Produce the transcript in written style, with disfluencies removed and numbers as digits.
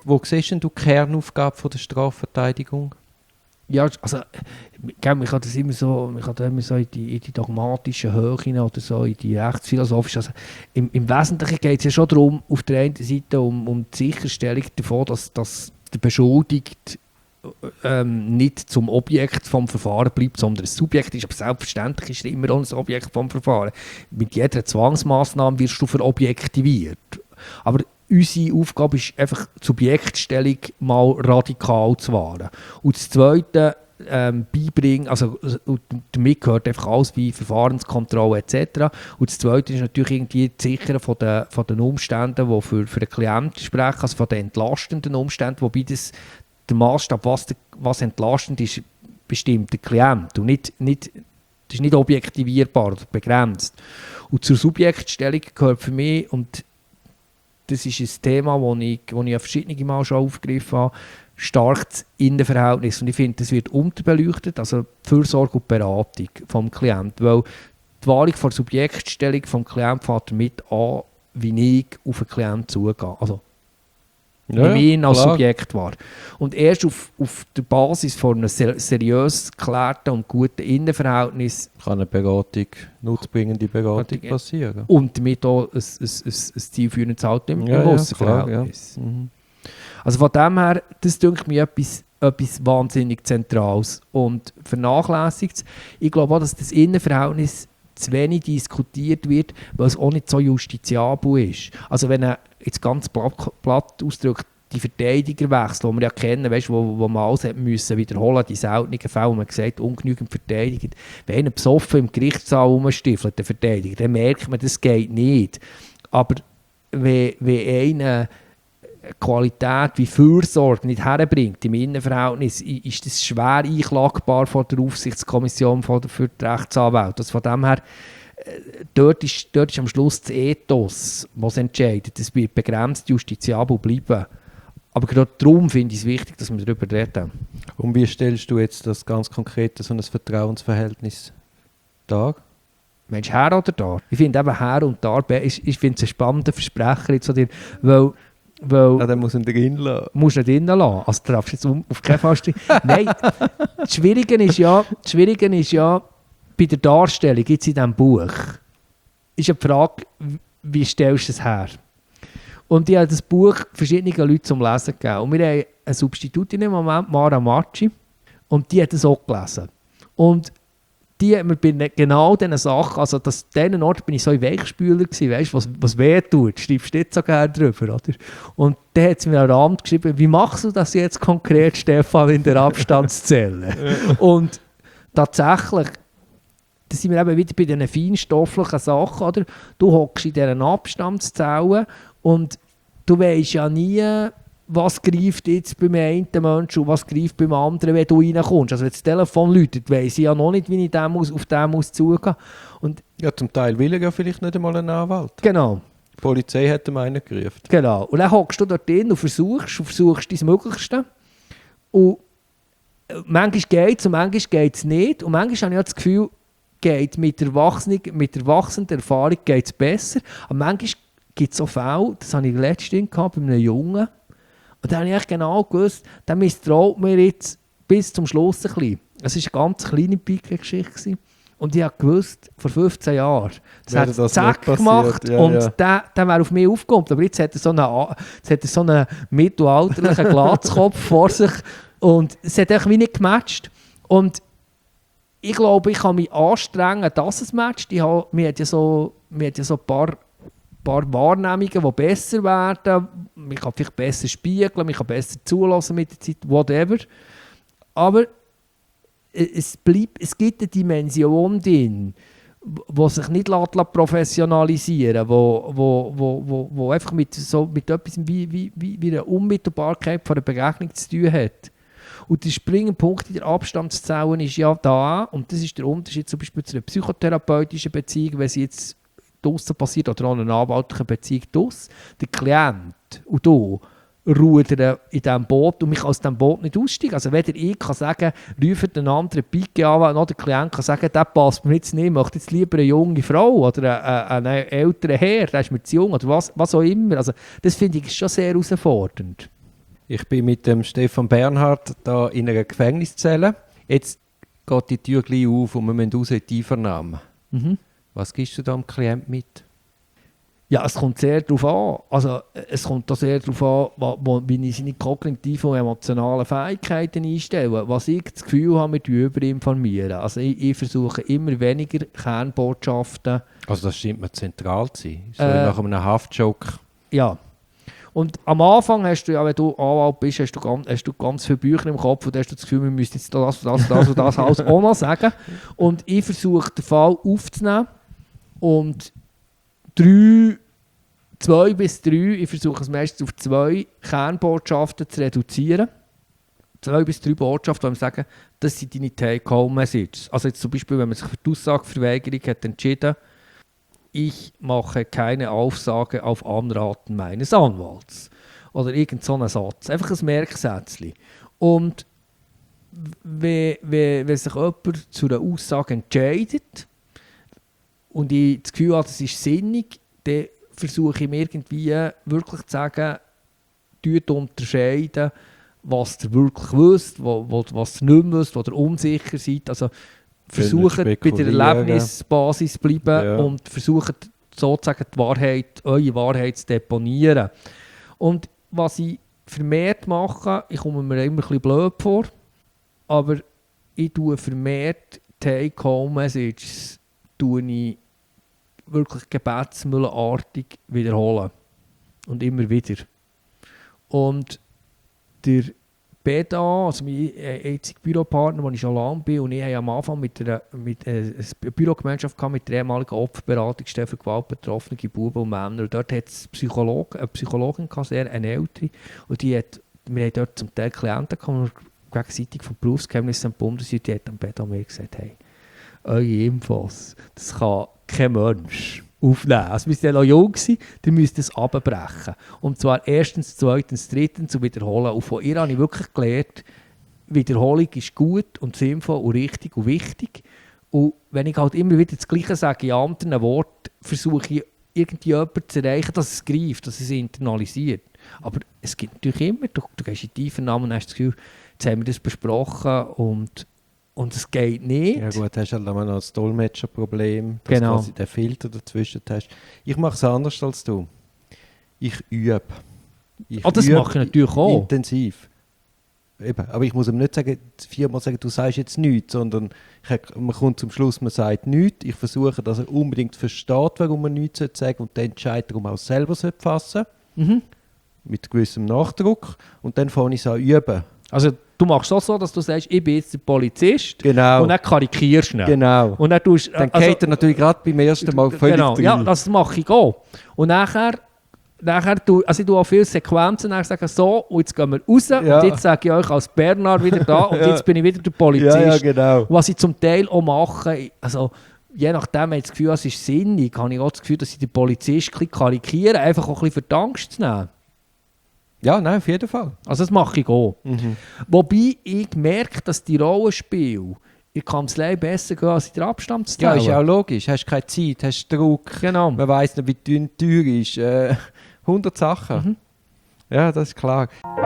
wo siehst denn du die Kernaufgabe von der Strafverteidigung? Ja, also, man kann das immer so, in die dogmatischen Höhen oder so, in die rechtsphilosophischen. Also, im Wesentlichen geht es ja schon darum, auf der einen Seite um die Sicherstellung davon, dass der Beschuldigte nicht zum Objekt vom Verfahren bleibt, sondern ein Subjekt ist. Aber selbstverständlich ist er immer auch ein Objekt vom Verfahren. Mit jeder Zwangsmaßnahme wirst du verobjektiviert. Aber unsere Aufgabe ist einfach, die Subjektstellung mal radikal zu wahren. Und das Zweite, beibringen, also damit gehört einfach alles wie Verfahrenskontrolle etc. Und das Zweite ist natürlich irgendwie das Sichern von den Umständen, die für den Klienten sprechen, also von den entlastenden Umständen, wobei das der Maßstab, was entlastend ist, bestimmt der Klient und das ist nicht objektivierbar oder begrenzt. Und zur Subjektstellung gehört für mich, und das ist ein Thema, das ich ja verschiedene Mal schon aufgegriffen habe, stark das Innenverhältnis. Und ich finde, das wird unterbeleuchtet, also die Fürsorge und die Beratung des Klienten. Weil die Wahrung der Subjektstellung des Klienten fängt damit an, wie ich auf den Klienten zugehe. Also, wie ich ihn als Subjekt war. Und erst auf der Basis von einem seriös geklärten und guten Innenverhältnis kann eine Beratung, nutzbringende Beratung passieren. Und damit auch ein zielführendes Halten im Aussenverhältnis. Also von dem her, das denke mir etwas wahnsinnig Zentrales und vernachlässigt. Ich glaube auch, dass das Innenverhältnis zu wenig diskutiert wird, weil es auch nicht so justiziabel ist. Also wenn er jetzt ganz platt ausdrückt, die Verteidigerwechsel, die wir ja kennen, weißt, wo man alles müssen wiederholen, die seltenen Fälle, wo man gesagt ungenügend verteidigt. Wenn einer besoffen im Gerichtssaal rumstiefelt, der Verteidiger, dann merkt man, das geht nicht. Aber wenn einer Qualität wie Fürsorge nicht herbringt im Innenverhältnis, ist das schwer einklagbar von der Aufsichtskommission für die Rechtsanwälte. Also von dem her, dort ist am Schluss das Ethos, was entscheidet. Das wird begrenzt justiziabel bleiben. Aber gerade darum finde ich es wichtig, dass wir darüber reden. Und wie stellst du jetzt das ganz konkret so ein Vertrauensverhältnis dar? Meinst du Herr oder da? Ich finde eben Herr und da, ich finde es ein spannender Versprecher jetzt von dir, weil dann muss ihn drin lassen. Musst du nicht drin lassen. Also du darfst jetzt auf keinen Fall stehen. Nein, das Schwierige ist ja, bei der Darstellung jetzt in diesem Buch, ist ja die Frage, wie stellst du es her? Und ich habe das Buch verschiedenen Leuten zum Lesen gegeben. Und wir haben eine Substitutin im Moment, Mara Macci, und die hat es auch gelesen. Und die hat mir bei genau diesen Sachen, also an diesen Ort bin ich so ein Weichspüler gewesen, weißt, was weh tut, schreibst du nicht so gerne drüber, oder? Und dann hat sie mir am Rand geschrieben, wie machst du das jetzt konkret, Stefan, in der Abstandszelle? Und tatsächlich, da sind wir eben wieder bei diesen feinstofflichen Sachen, oder? Du hockst in dieser Abstandszelle und du weisst ja nie, was greift jetzt beim einen Menschen und was greift beim anderen, wenn du reinkommst. Also wenn das Telefon läutet, weiss ich ja noch nicht, wie ich auf den zugehen muss. Ja, zum Teil will er ja vielleicht nicht einmal einen Anwalt. Genau. Die Polizei hat ihm einen gerufen. Genau. Und dann hockst du dort drin und versuchst dein Möglichste. Und manchmal geht es und manchmal geht es nicht. Und manchmal habe ich auch das Gefühl, geht mit der wachsenden Erfahrung geht es besser. Aber manchmal gibt es so Fälle, das habe ich letztens gehabt bei einem Jungen. Und dann habe ich genau gewusst, der misstraut mir jetzt bis zum Schluss ein bisschen. Es war eine ganz kleine Pike-Geschichte. Und ich habe gewusst, vor 15 Jahren, das hat zack gemacht ja, und der wäre auf mich aufgekommen. Aber jetzt hat er so einen mittelalterlichen Glatzkopf vor sich und es hat einfach wie nicht gematcht. Und ich glaube, ich kann mich anstrengen, dass es matcht. Wir haben ja so ein paar Wahrnehmungen, die besser werden. Man kann vielleicht besser spiegeln, man kann besser zulassen mit der Zeit, whatever. Aber es gibt eine Dimension drin, die sich nicht professionalisieren lässt, wo einfach mit etwas wie einer Unmittelbarkeit von der Begegnung zu tun hat. Und der springende Punkt in der Abstandszelle ist ja da, und das ist der Unterschied zum Beispiel zu einer psychotherapeutischen Beziehung, wenn sie jetzt draussen passiert oder an einer anwaltlichen Beziehung draussen. Der Klient und du rudern in diesem Boot und mich aus diesem Boot nicht aussteigen. Also weder ich kann sagen, ruft einen anderen Pike an, noch der Klient kann sagen, der passt mir jetzt nicht, ich möchte jetzt lieber eine junge Frau oder einen älteren Herr, der ist mir zu jung oder was auch immer. Also das finde ich schon sehr herausfordernd. Ich bin mit dem Stefan Bernhard da in einer Gefängniszelle. Jetzt geht die Tür gleich auf und wir müssen raus in die Einvernahme. Was gibst du da dem Klient mit? Ja, es kommt sehr darauf an. Also, es kommt da sehr darauf an, wie ich seine kognitiven und emotionalen Fähigkeiten einstelle. Was ich das Gefühl habe, wir überinformieren. Also, ich versuche immer weniger Kernbotschaften. Also das scheint mir zentral zu sein. So wie nach einem Haftjoke. Ja. Und am Anfang hast du ja, wenn du Anwalt bist, hast du ganz viele Bücher im Kopf und hast du das Gefühl, wir müssen jetzt das und das alles auch noch sagen. Und ich versuche den Fall aufzunehmen und 2 bis 3, ich versuche es meistens auf 2 Kernbotschaften zu reduzieren. 2 bis 3 Botschaften, die sagen, das sind deine Take-Home-Messages. Also jetzt zum Beispiel, wenn man sich für die Aussageverweigerung hat entschieden, ich mache keine Aussage auf Anraten meines Anwalts. Oder irgend so einen Satz. Einfach ein Merksätzchen. Und wenn sich jemand zu einer Aussage entscheidet und ich das Gefühl habe, das ist sinnig, dann versuche ich mir irgendwie wirklich zu sagen, unterscheiden, was ihr wirklich wisst, was ihr nicht mehr wisst, was ihr unsicher seid. Also versucht bei der Erlebnisbasis zu bleiben und versucht sozusagen eure Wahrheit zu deponieren. Und was ich vermehrt mache, ich komme mir immer ein bisschen blöd vor, aber ich tue vermehrt Take-Home-Messages wirklich gebetsmühlenartig wiederholen. Und immer wieder. Und der Beda, also mein einziger Büropartner, wo ich schon lange bin, und ich habe am Anfang mit einer Bürogemeinschaft mit der ehemaligen Opferberatungsstelle für gewaltbetroffene Buben und Männer. Und dort hat es eine Psychologin gehabt, eine ältere, und wir haben dort zum Teil Klienten gehabt, die gegenseitig vom Berufsgeheimnis entbunden sind, die hat am Beda mir gesagt, hey, eure Infos, das kann kein Mensch aufnehmen. Also wir sind ja noch jung gewesen, ihr müsst es abbrechen. Und zwar erstens, zweitens, drittens und wiederholen. Und von ihr habe ich wirklich gelernt, Wiederholung ist gut und sinnvoll und richtig und wichtig. Und wenn ich halt immer wieder das Gleiche sage in anderen Worten, versuche ich irgendwie jemanden zu erreichen, dass es greift, dass es internalisiert. Aber es gibt natürlich immer, du gehst in die Einvernahme und hast das Gefühl, jetzt haben wir das besprochen und es geht nicht. Ja gut, hast halt immer noch das Dolmetscherproblem, dass du quasi den Filter dazwischen hast. Ich mache es anders als du. Ich übe. Das mache ich natürlich auch. Intensiv. Eben. Aber ich muss ihm nicht sagen, 4-mal sagen, du sagst jetzt nichts, sondern man kommt zum Schluss, man sagt nichts. Ich versuche, dass er unbedingt versteht, warum man nichts sagen sollte und den Entscheid darum auch selber fassen sollte. Mit gewissem Nachdruck. Und dann fange ich es an üben. Also du machst es so, dass du sagst, ich bin jetzt der Polizist, genau. Und dann karikierst du ihn. Genau. Und dann geht er natürlich gerade beim ersten Mal völlig drin. Ja, das mache ich auch. Und nachher ich tue auch viele Sequenzen, dann sage so, und jetzt gehen wir raus, und jetzt sage ich euch als Bernhard wieder da, und jetzt bin ich wieder der Polizist. Ja, genau. Was ich zum Teil auch mache, also je nachdem, wenn ich das Gefühl habe, es ist sinnig, habe ich auch das Gefühl, dass ich den Polizist ein bisschen karikiere, einfach auch ein bisschen für die Angst zu nehmen. Ja, nein, auf jeden Fall. Also das mache ich auch. Wobei ich merke, dass die Rollenspiele in der Kanzlei besser gehen als in der Abstandsstelle. Ja, ist ja auch logisch. Hast keine Zeit, hast Druck. Genau. Man weiss nicht, wie dünn die Tür ist. 100 Sachen. Ja, das ist klar.